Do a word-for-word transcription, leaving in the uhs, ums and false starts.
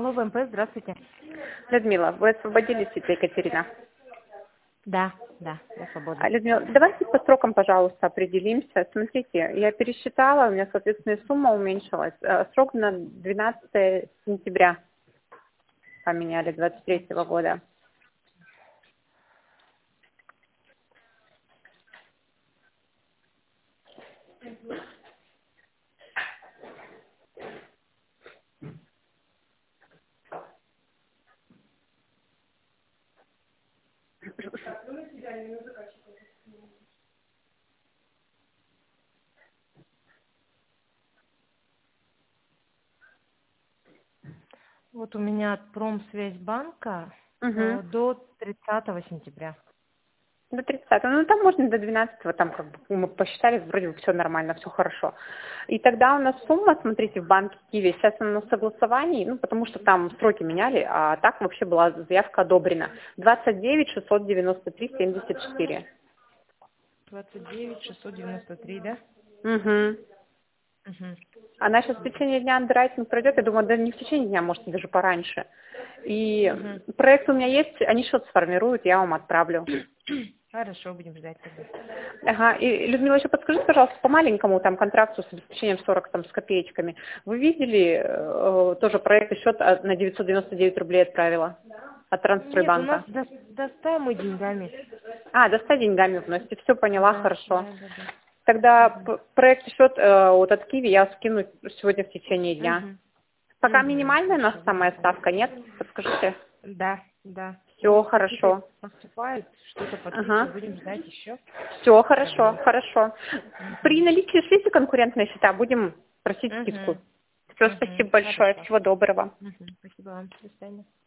Алло, ВМП, здравствуйте. Людмила, вы освободились, это Екатерина. Да, да, я А, свободна. Людмила, давайте по срокам, пожалуйста, определимся. Смотрите, я пересчитала, у меня, соответственно, и сумма уменьшилась. Э, Срок на двенадцатое сентября поменяли двадцать третьего года. Вот у меня от Промсвязьбанка Угу. э, до тридцатого сентября. До тридцатого. Ну, там можно до двенадцатого, там как бы мы посчитали, вроде бы все нормально, все хорошо. И тогда у нас сумма, смотрите, в банке Киви, сейчас она на согласовании, ну, потому что там сроки меняли, а так вообще была заявка одобрена. двадцать девять шестьсот девяносто три семьдесят четыре. двадцать девять шестьсот девяносто три, да? Угу. Угу. Она сейчас в течение дня андеррайтинг пройдет, я думаю, да не в течение дня, может, даже пораньше. И Угу. проект у меня есть, они что-то сформируют, я вам отправлю. Хорошо, будем ждать тогда. Ага, и, Людмила, еще подскажите, пожалуйста, по маленькому там контракту с обеспечением сорок там с копеечками. Вы видели э, тоже проект, счет от- на девятьсот девяносто девять рублей отправила от Нет, у нас Транстройбанка? до, до ста мы деньгами. А, до ста деньгами вносите, все поняла, Да, хорошо. да, да, да. Тогда Угу. п- проект счет э, вот от Киви я скину сегодня в течение дня. Угу. Пока Угу. минимальная у нас Хорошо, будем самая ждать. ставка, нет? Подскажите. Да, да. Все Ну, какие-то хорошо. поступают, что-то подписывают, Ага. будем ждать еще Все хорошо, прогноз. хорошо. При Угу. наличии шлите конкурентные счета будем просить скидку. Угу. Все, Угу. спасибо большое. Хорошо. Всего доброго. Угу. Спасибо вам. До свидания.